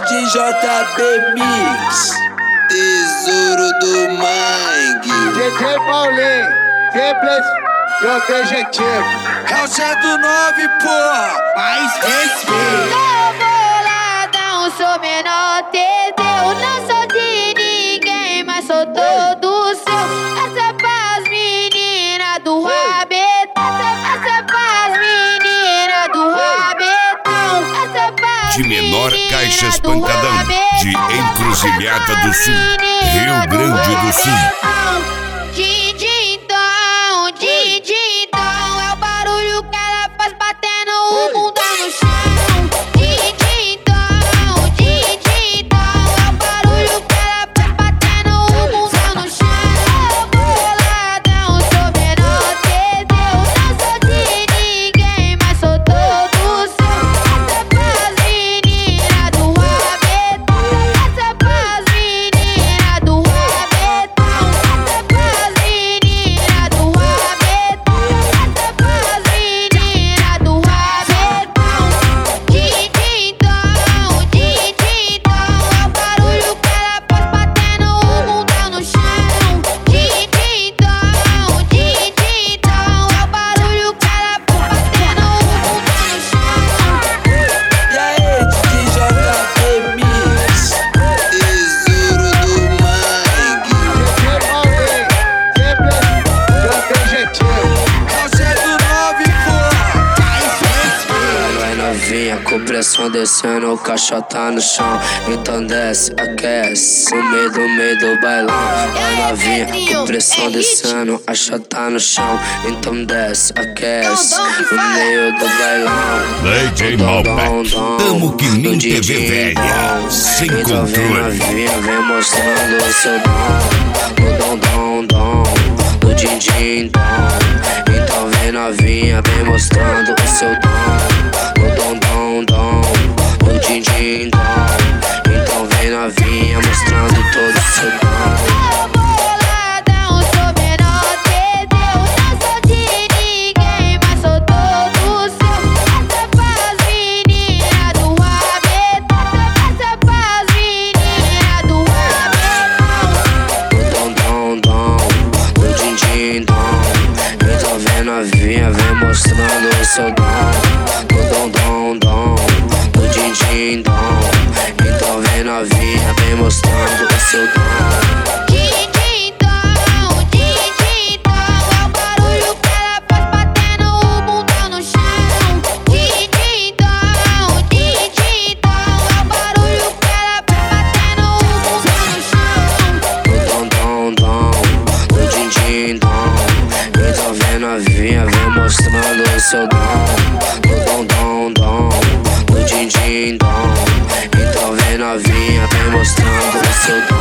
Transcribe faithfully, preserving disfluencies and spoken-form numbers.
D J B Mix, tesouro do Mangue. D J Paulinho, simples e objetivo. É o cento e nove, porra, mais respeito. Tô boladão, sou menor, entendeu? Não sou de ninguém, mas sou todo seu. Essa é pras meninas do rabetão. Essa é pras meninas do rabetão. Essa é pras De menor meninas Caixas do Pancadão, rabetão. de Encruzilhada do Sul, Rio Grande do Sul. Dindindom, dindindom, é o barulho que ela faz batendo o mundão no chão. Dindindom, dindindom, é o barulho que ela faz batendo o mundão no chão. Boladão, sou menor, entendeu? Não sou de ninguém, mas sou todo seu. Essa é pras meninas do rabetão. Essa é pras meninas do rabetão. Essa é pras meninas do rabetão. Essa é pras meninas do rabetão. Dindindom, dindindom, é o barulho que ela faz batendo o mundão no chão. Dindindom, dindindom, é o barulho que ela faz batendo o mundão no chão. E aí, D J B Mix, tesouro do Mangue. D J Paulinho, simples e objetivo. É o cento e nove, porra, mais respeito. Vai novinha, com pressão descendo, o caixa tá no chão. Então desce, aquece, no meio do meio do bailão. Vai novinha, com pressão descendo, a chata tá no chão. Então desce, aquece, no meio do bailão. D J Malbec, tamo que nem T V velha, sem Então vem controle. novinha, vem mostrando o seu dom. O dom, dom, dom, do din din dom. Então vem novinha, vem mostrando o seu dom. O dom, dom, dom, do din din dom. Então vem novinha, mostrando todo o seu dom. Boladão, sou menor, entendeu? Não sou de ninguém, mas sou todo seu. Essa é pras meninas do rabetão. Essa é pras meninas do rabetão. O dom, dom, dom, do din din dom. Então vem novinha, vem mostrando o seu dom. O dom, dom, dom, do din din dom. Então vem novinha, vem mostrando o seu dom. Dindindom, dindindom, é o barulho que ela faz batendo o mundão no chão. Dindindom, dindindom, é o barulho que ela faz batendo o mundão no chão. O dom, dom, dom, do din din dom. Então vem novinha, vem mostrando o seu dom. O dom, dom, dom, do din din dom. Então vem novinha, vem mostrando o seu dom.